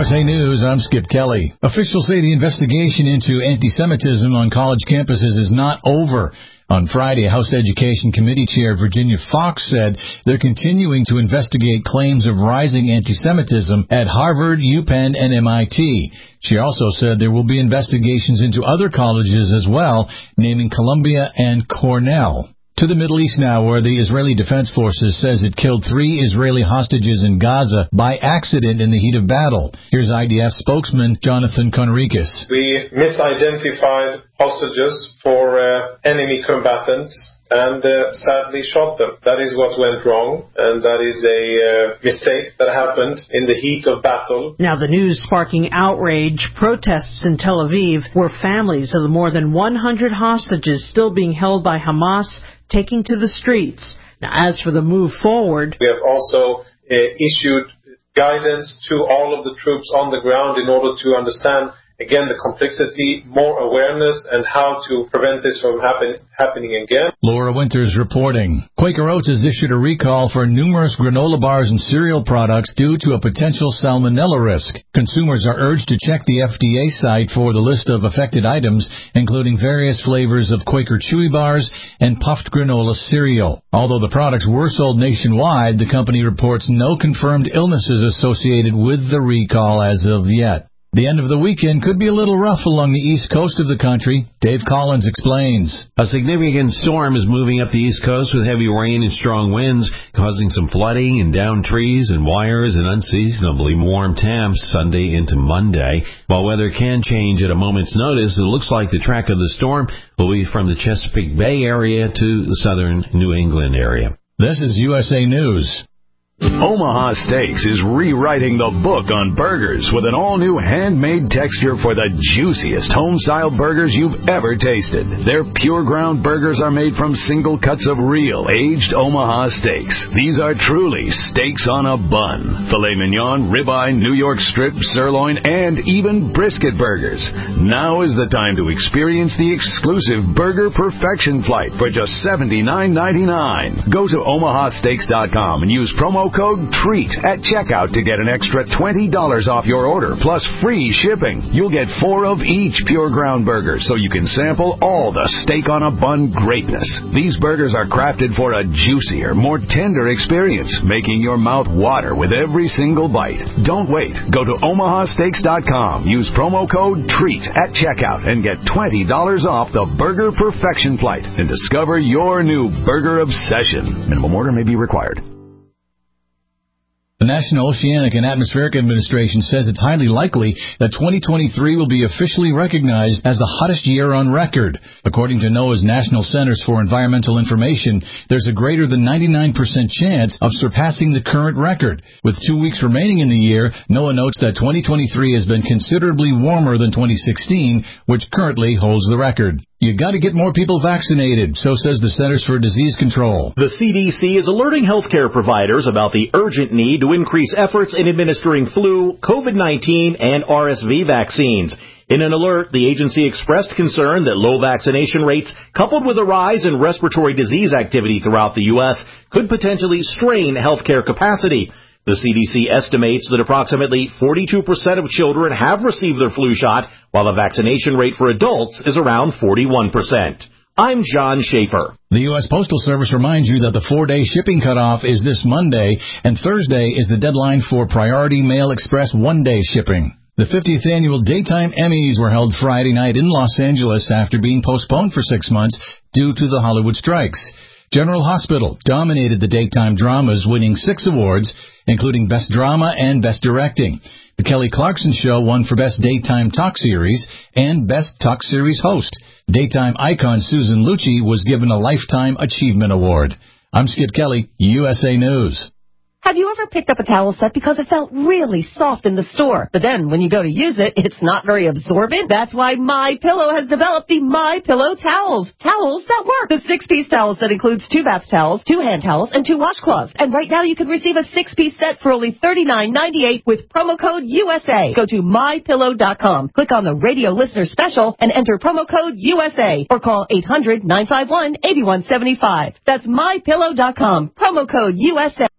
USA News, I'm Skip Kelly. Officials say the investigation into anti-Semitism on college campuses is not over. On Friday, House Education Committee Chair Virginia Fox said they're continuing to investigate claims of rising anti-Semitism at Harvard, UPenn, and MIT. She also said there will be investigations into other colleges as well, naming Columbia and Cornell. To the Middle East now, where the Israeli Defense Forces says it killed 3 Israeli hostages in Gaza by accident in the heat of battle. Here's IDF spokesman Jonathan Conricus. We misidentified hostages for enemy combatants and sadly shot them. That is what went wrong, and that is a mistake that happened in the heat of battle. Now the news sparking outrage, protests in Tel Aviv, where families of the more than 100 hostages still being held by Hamas taking to the streets. Now, as for the move forward, we have also issued guidance to all of the troops on the ground in order to understand, again, the complexity, more awareness, and how to prevent this from happening again. Laura Winters reporting. Quaker Oats has issued a recall for numerous granola bars and cereal products due to a potential salmonella risk. Consumers are urged to check the FDA site for the list of affected items, including various flavors of Quaker Chewy bars and puffed granola cereal. Although the products were sold nationwide, the company reports no confirmed illnesses associated with the recall as of yet. The end of the weekend could be a little rough along the east coast of the country. Dave Collins explains. A significant storm is moving up the east coast with heavy rain and strong winds, causing some flooding and downed trees and wires and unseasonably warm temps Sunday into Monday. While weather can change at a moment's notice, it looks like the track of the storm will be from the Chesapeake Bay area to the southern New England area. This is USA News. Omaha Steaks is rewriting the book on burgers with an all-new handmade texture for the juiciest home-style burgers you've ever tasted. Their pure ground burgers are made from single cuts of real, aged Omaha steaks. These are truly steaks on a bun. Filet mignon, ribeye, New York strip, sirloin, and even brisket burgers. Now is the time to experience the exclusive Burger Perfection Flight for just $79.99. Go to omahasteaks.com and use promo code TREAT at checkout to get an extra $20 off your order, plus free shipping. You'll get 4 of each pure ground burger, so you can sample all the steak on a bun greatness. These burgers are crafted for a juicier, more tender experience, making your mouth water with every single bite. Don't wait. Go to omahasteaks.com. Use promo code TREAT at checkout and get $20 off the Burger Perfection Flight and discover your new burger obsession. Minimum order may be required. The National Oceanic and Atmospheric Administration says it's highly likely that 2023 will be officially recognized as the hottest year on record. According to NOAA's National Centers for Environmental Information, there's a greater than 99% chance of surpassing the current record. With 2 weeks remaining in the year, NOAA notes that 2023 has been considerably warmer than 2016, which currently holds the record. You got to get more people vaccinated, so says the Centers for Disease Control. The CDC is alerting healthcare providers about the urgent need to increase efforts in administering flu, COVID-19, and RSV vaccines. In an alert, the agency expressed concern that low vaccination rates, coupled with a rise in respiratory disease activity throughout the U.S., could potentially strain healthcare capacity. The CDC estimates that approximately 42% of children have received their flu shot, while the vaccination rate for adults is around 41%. I'm John Schaefer. The U.S. Postal Service reminds you that the 4-day shipping cutoff is this Monday, and Thursday is the deadline for Priority Mail Express 1-day shipping. The 50th annual Daytime Emmys were held Friday night in Los Angeles after being postponed for 6 months due to the Hollywood strikes. General Hospital dominated the daytime dramas, winning 6 awards, including Best Drama and Best Directing. The Kelly Clarkson Show won for Best Daytime Talk Series and Best Talk Series Host. Daytime icon Susan Lucci was given a Lifetime Achievement Award. I'm Skip Kelly, USA News. Have you ever picked up a towel set because it felt really soft in the store, but then when you go to use it, it's not very absorbent? That's why MyPillow has developed the MyPillow towels. Towels that work. The 6-piece towel set includes 2 bath towels, 2 hand towels, and 2 washcloths. And right now you can receive a 6-piece set for only $39.98 with promo code USA. Go to MyPillow.com. Click on the radio listener special and enter promo code USA or call 800-951-8175. That's MyPillow.com. Promo code USA.